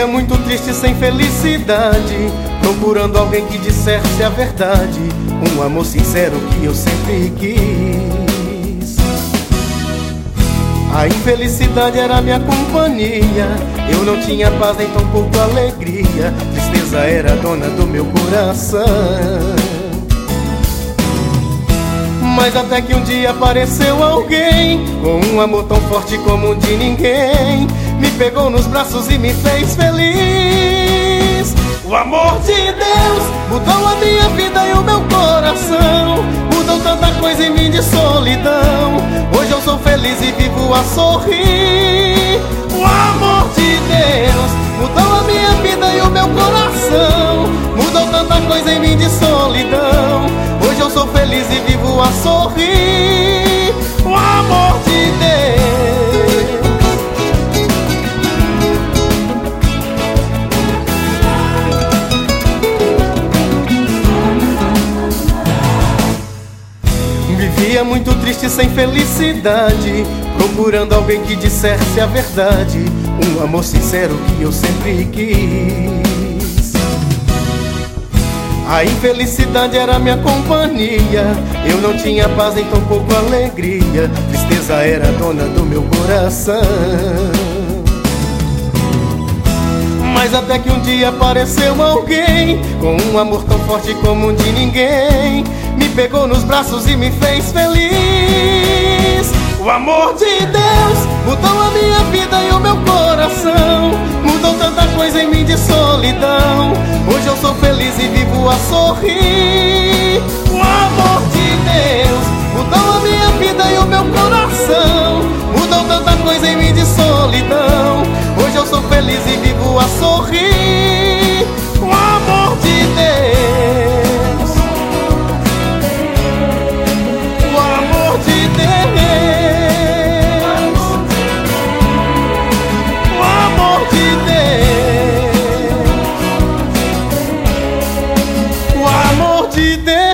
muito triste, sem felicidade, procurando alguém que dissesse a verdade, um amor sincero que eu sempre quis. A infelicidade era minha companhia, eu não tinha paz nem tampouco alegria, tristeza era dona do meu coração. Mas até que um dia apareceu alguém com um amor tão forte como o de ninguém, me pegou nos braços e me fez feliz. O amor de Deus mudou a minha vida e o meu coração, mudou tanta coisa em mim de solidão. Hoje eu sou feliz e vivo a sorrir. O amor de Deus mudou a minha vida e o meu coração, mudou tanta coisa em mim de solidão. Hoje eu sou feliz e vivo a sorrir. O amor de Deus. Vivia muito triste, sem felicidade, procurando alguém que dissesse a verdade, um amor sincero que eu sempre quis. A infelicidade era minha companhia, eu não tinha paz nem tampouco alegria, tristeza era dona do meu coração. Mas até que um dia apareceu alguém com um amor tão forte como o de ninguém, me pegou nos braços e me fez feliz. O amor de Deus mudou a minha vida e o meu coração, mudou tanta coisa em mim de solidão. Hoje eu sou feliz e vivo a sorrir. O amor de Deus mudou a minha vida e o meu coração, mudou tanta coisa em mim de solidão. Hoje eu sou feliz e vivo a sorrir. O amor de Deus, o amor de Deus, o amor de Deus, o amor de Deus.